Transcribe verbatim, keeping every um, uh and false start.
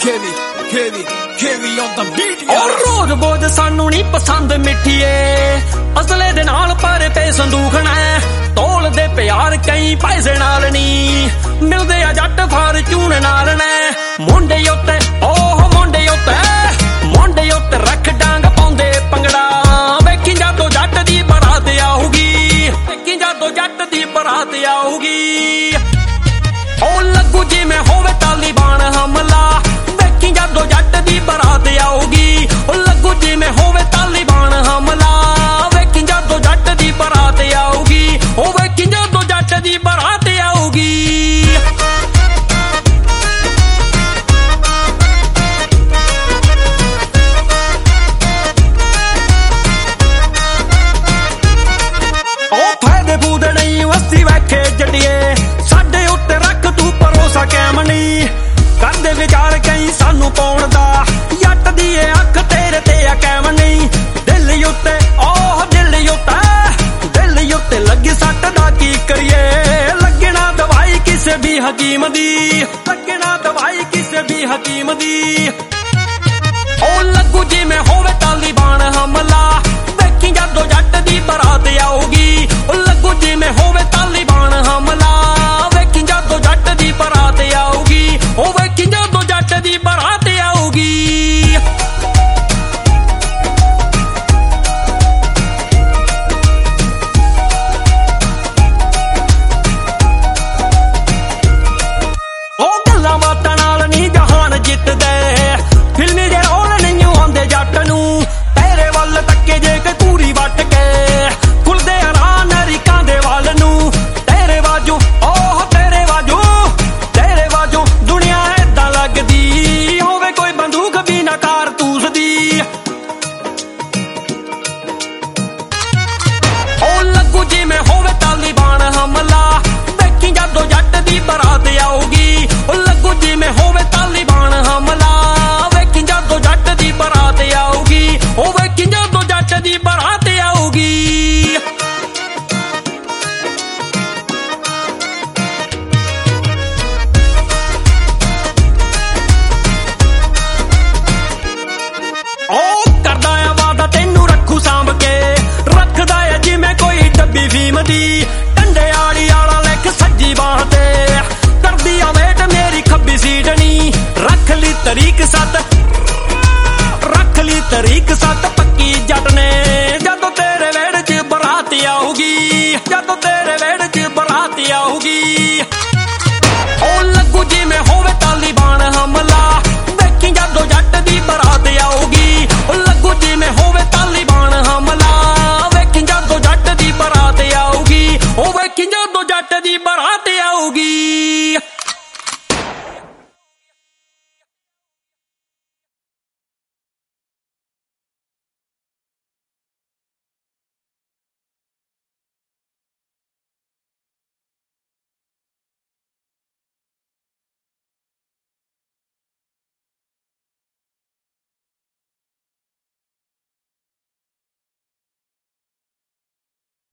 Kevy, Kevy, Kevy on the beat। और रोज बोझ सानू नहीं पसंद मिठिए, असले दे नाल भरे पे संदूखना तोल दे प्यार कई पैसे नाल नी मिलदे आ जट फार्चून नाल ने मुंडे उत्ते ओह मुंडे उत्ते मुंडे उत्ते रख डांग पाउंदे पंगड़ा वेखी जादो जट दी बरात आऊगी वेखी जादो जट दी बरात आऊगी ओ लगू जिवें होवे तालिबान हमला वेखी जादो जट दी बरात आऊगी ओ लगू जिवें होवे तालिबान हमला वेखी जादो जट दी बरात आऊगी ओ वेखी जादो जट दी बरात आऊगी। ओ फायदे फूदे नहीं वस्ती वैखे जड़िए साडे उत्ते रख तू भरोसा कैम नहीं करदे विचार कई सानू पाउण दा जट दी अख तेरे ते आ कैम नहीं दिल उत्ते ओह दिल उत्ते दिल उत्ते लगी सट दा की करिए लगना दवाई किसे भी हकीम दी लगना दवाई किसे भी हकीम दी ओ लगू जिवें होवे तालिबान हमला वेखी जादो जट दी बरात आऊगी ओ लगू जिवें होवे तालिबान हमला वेखी जादो जट दी बरात आऊगी ओ वेखी जादो जट दी बरात आऊगी। ओ गल्लां बातां नाल नी जहान जितदे फिल्मी दे रोल नहीं आंदे जट नूं तेरे वल तक्के जे के पूरी वट के खुलदे राह नरिकां दे वल नूं तेरे वाजू ओह तेरे वाजू तेरे वाजू दुनिया ऐदां लगदी होवे कोई बंदूक भी ना कारतूस दी ओ लगू जिवें होवे तालिबान हमला वेखी जादो जट दी बरात आऊगी ओ लगू जिवें